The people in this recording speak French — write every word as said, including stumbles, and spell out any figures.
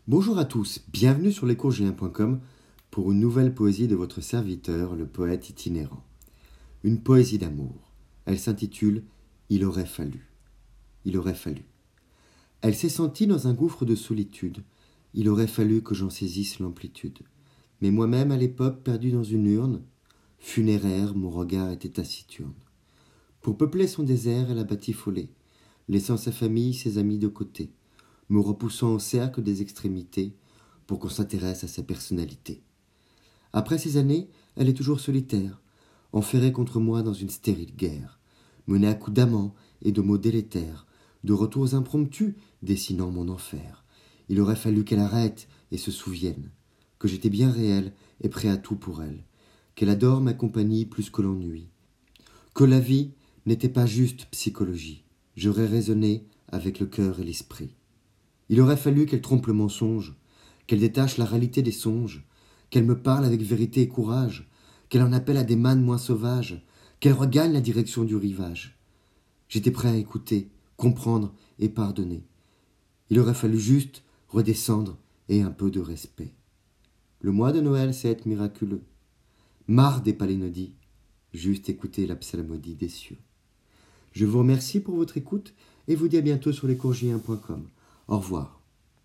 Bonjour à tous, bienvenue sur lescourgéens point com pour une nouvelle poésie de votre serviteur, le poète itinérant. Une poésie d'amour. Elle s'intitule « Il aurait fallu ». Il aurait fallu. Elle s'est sentie dans un gouffre de solitude. Il aurait fallu que j'en saisisse l'amplitude. Mais moi-même, à l'époque, perdu dans une urne, funéraire, mon regard était taciturne. Pour peupler son désert, elle a batifolé, laissant sa famille, ses amis de côté, me repoussant au cercle des extrémités pour qu'on s'intéresse à sa personnalité. Après ces années, elle est toujours solitaire, enferrée contre moi dans une stérile guerre, menée à coups d'amants et de mots délétères, de retours impromptus dessinant mon enfer. Il aurait fallu qu'elle arrête et se souvienne que j'étais bien réel et prêt à tout pour elle, qu'elle adore ma compagnie plus que l'ennui, que la vie n'était pas juste psychologie. J'aurais raisonné avec le cœur et l'esprit. Il aurait fallu qu'elle trompe le mensonge, qu'elle détache la réalité des songes, qu'elle me parle avec vérité et courage, qu'elle en appelle à des mannes moins sauvages, qu'elle regagne la direction du rivage. J'étais prêt à écouter, comprendre et pardonner. Il aurait fallu juste redescendre et un peu de respect. Le mois de Noël, c'est être miraculeux. Marre des palinodies, juste écouter la psalmodie des cieux. Je vous remercie pour votre écoute et vous dis à bientôt sur lescourgéens point com. Au revoir.